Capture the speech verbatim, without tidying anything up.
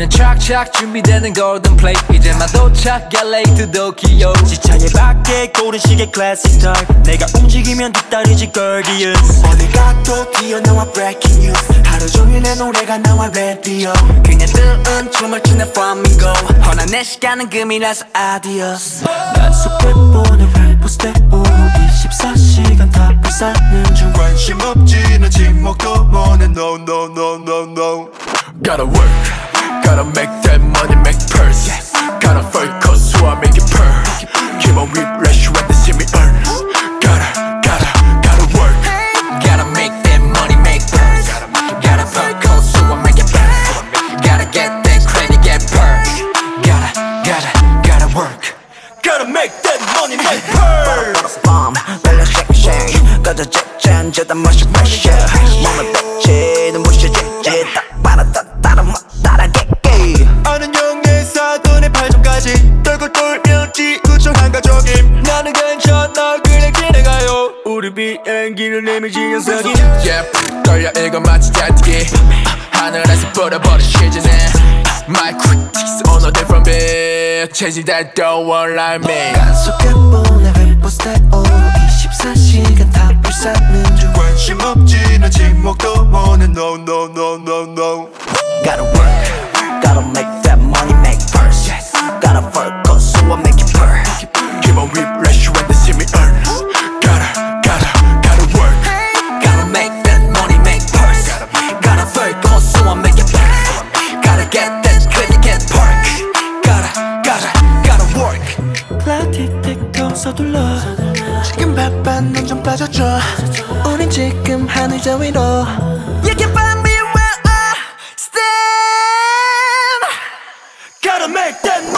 하면 착착 준비되는 golden plate 이제 막 도착 엘에이 to Tokyo 지차에 밖에 고른 시계 classic time 내가 움직이면 뒤따르지 Guardians 어딜 가도 튀어나와 breaking news 하루 종일 내 노래가 나와 radio 그냥 뜨은 춤을 추는 flamingo 허나 내 시간은 금이라서 adios 난 속에 보내 래퍼 스텝으로 이십사 시간 다 불사는 중 관심 없지 난 지목도 못해 no no no no no Gotta work, gotta make that money, make purse Gotta focus so I make it purr Keep on refresh when they see me earn Gotta, gotta, gotta work Gotta make that money, make purse Gotta focus so I make it purr Gotta get that credit, get purse Gotta, gotta, gotta work Gotta make that money, make purse Bomb, belly shake shake 꺼져 직전 저다 멋이 pressure 몸을 뱉지 눈부셔지지 딱 봐라 다 따라 막 따라게게 아는 형의 사돈의 팔점까지 떨고 돌면 지구촌 한가족임 나는 괜찮아 그냥 지나가요 우리 비행기는 이미지 연상이 Yeah, 떨려 이거 마치 달리기 하늘에서 뿌려버린 시즌에 My critics on a different beat Chasing that don't want like me 난 속에 보내 래퍼 스텝으로 이십사 시간 다 불사는 중 관심 없지 난 지목도 못해 no no no no no Gotta work, gotta make that money, make purse Gotta focus so I make it purr Keep on refresh when they see me earn Gotta, gotta, gotta work Gotta make that money, make purse Gotta focus so I make it purr Gotta get that credit, get perk Gotta, gotta, gotta work 클라우드 틱틱도 서둘러 지금 바빠 넌 좀 빠져줘 우린 지금 하늘 저 위로 You can find me where I stand Gotta make that